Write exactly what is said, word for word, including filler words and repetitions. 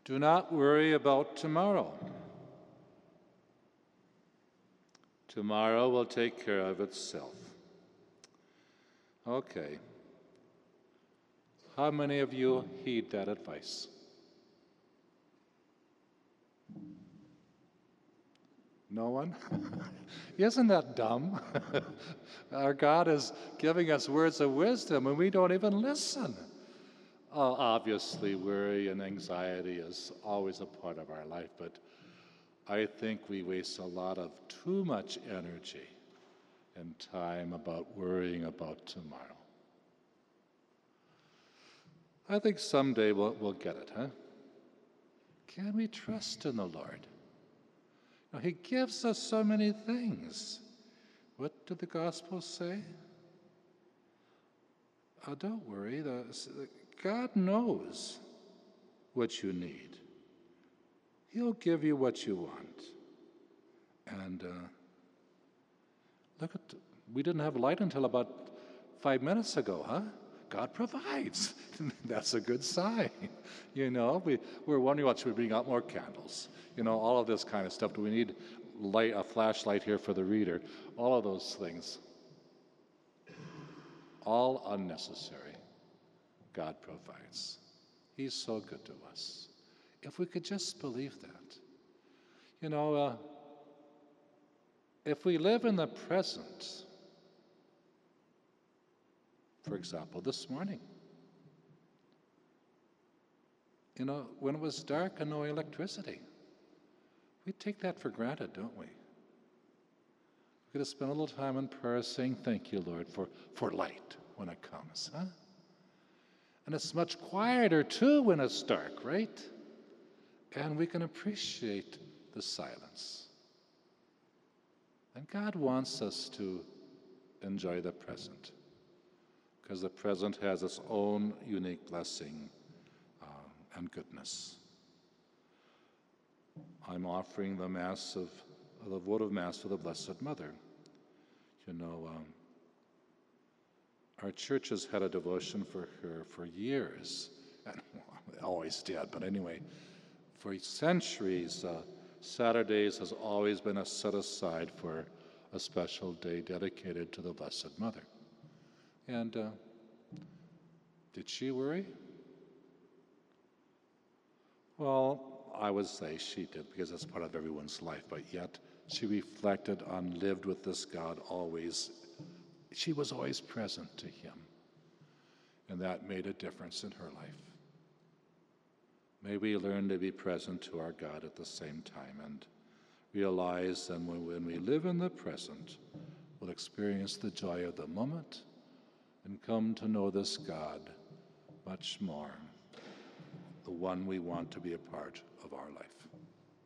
Do not worry about tomorrow. Tomorrow will take care of itself. Okay. How many of you heed that advice? No one? Isn't that dumb? Our God is giving us words of wisdom and we don't even listen. Uh, obviously, worry and anxiety is always a part of our life, but I think we waste a lot of too much energy and time about worrying about tomorrow. I think someday we'll, we'll get it, huh? Can we trust in the Lord? Now, He gives us so many things. What did the Gospels say? Oh, don't worry. The, God knows what you need. He'll give you what you want. And uh, look at, we didn't have light until about five minutes ago, huh? God provides. That's a good sign. You know, we, we're wondering, what, should we bring out more candles? You know, all of this kind of stuff. Do we need light, a flashlight here for the reader? All of those things. All unnecessary. God provides. He's so good to us. If we could just believe that. You know, uh, if we live in the present, for example, this morning, you know, when it was dark and no electricity, we take that for granted, don't we? We could have spent a little time in prayer saying, thank you, Lord, for, for light when it comes, huh? And it's much quieter, too, when it's dark, right? And we can appreciate the silence. And God wants us to enjoy the present, because the present has its own unique blessing uh, and goodness. I'm offering the Mass of, the votive Mass for the Blessed Mother. You know, um, our church has had a devotion for her for years, and well, it always did, but anyway, for centuries, uh, Saturdays has always been a set aside for a special day dedicated to the Blessed Mother. And uh, did she worry? Well, I would say she did, because that's part of everyone's life, but yet she reflected on, lived with this God always. She was always present to Him, and that made a difference in her life. May we learn to be present to our God at the same time and realize that when we live in the present, we'll experience the joy of the moment and come to know this God much more, the one we want to be a part of our life.